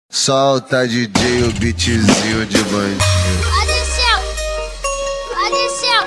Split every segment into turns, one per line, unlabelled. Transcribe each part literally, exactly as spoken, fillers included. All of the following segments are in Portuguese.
Solta D J o beatzinho de bandido.
Adicião, adicião,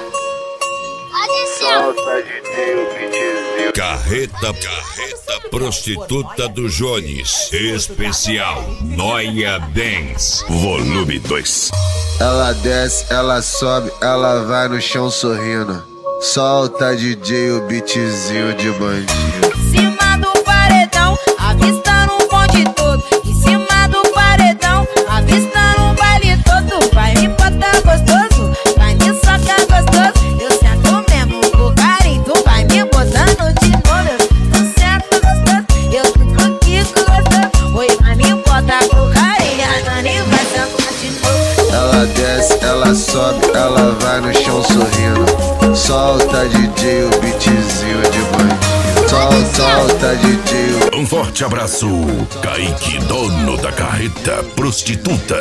adicião.
Solta D J o beatzinho.
Carreta, carreta prostituta do Jones. Especial Noia Dance. Volume dois.
Ela desce, ela sobe, ela vai no chão sorrindo. Solta D J o beatzinho de bandido.
Em cima do paredão, avistando um bonde todo. Em cima do paredão, avistando um baile todo. Vai me botar gostoso, vai me socar gostoso. Eu sento mesmo com carinho, tu vai me botando de novo. Eu sento gostoso, eu fico Kiko gostoso. Oi, vai me botar com carinho, a Nani vai sentar de novo.
Ela desce, ela sobe, ela vai no chão sorrindo. Solta D J o beatzinho de bandido. Solta, solta D J.
Um forte abraço, Kaique, dono da carreta prostituta.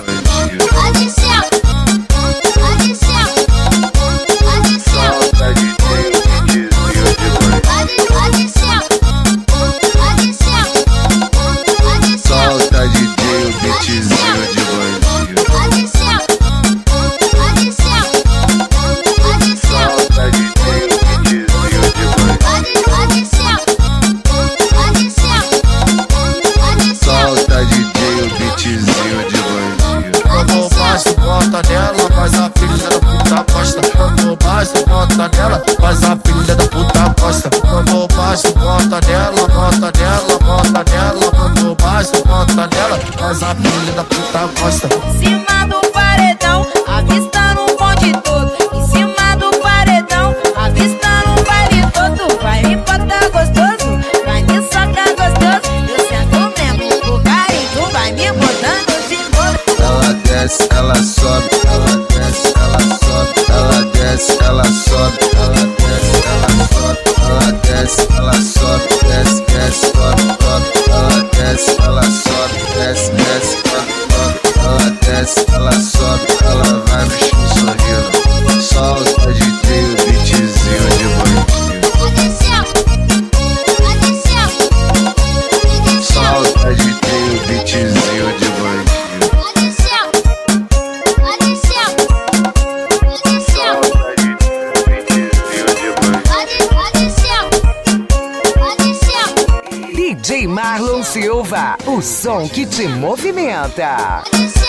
Adicião, adicião, adicião.
Solta D J o beatzinho de bandido.
Adicião, adicião, adicião.
Solta D J o beatzinho de bandido.
Adicião, adicião, adicião.
Solta D J o beatzinho de bandido.
Adicião, adicião, adicião.
Solta D J o beatzinho de bandido.
Quando baixo, bota nela, faz a filha da puta gosta. Quando baixo, bota nela, faz a filha da puta gosta. Quando baixo, bota nela, bota nela, bota nela. Quando baixo, bota nela, faz a filha da puta gosta.
Em cima do paredão, avistando um bonde todo. Em cima do paredão, avistando um baile todo. Vai me botar gostoso, vai me socar gostoso. Eu sento mesmo com carinho, tu vai me botando de novo.
Ela desce, ela sobe, ela desce, ela sobe, ela desce, ela sobe, ela desce, ela sobe, ela desce, ela sobe, desce, desce, sobe, sobe, ela desce, ela sobe, desce, desce, sobe, sobe, ela desce, ela sobe, ela vai no chão sorrindo. Solta D J o beatzinho de bandido.
Adicião, adicião, adicião.
Solta D J o beatzinho de bandido.
Adicião, adicião, adicião.
Solta D J o beatzinho de bandido.
Adicião, adicião,
D J Marlon Silva, o som que te movimenta.
adicião.